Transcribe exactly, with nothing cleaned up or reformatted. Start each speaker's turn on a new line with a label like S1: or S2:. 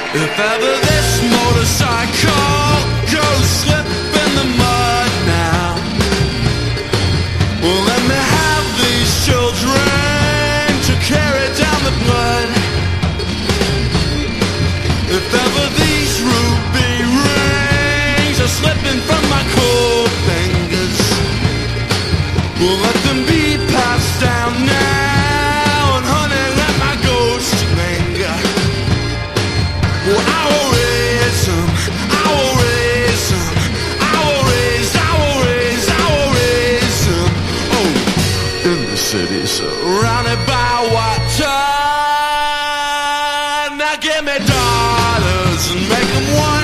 S1: If ever this motorcycle goes slip in the mud now, well, let me have these children to carry down the blood. If ever these ruby rings are slipping from my cold fingers, well, let them be passed down now, and honey, let my ghost linger. Well, I will raise them, I will raise them, I will raise, I will raise, I will raise them. Oh, in the city surrounded by water. Now give me dollars and make them one.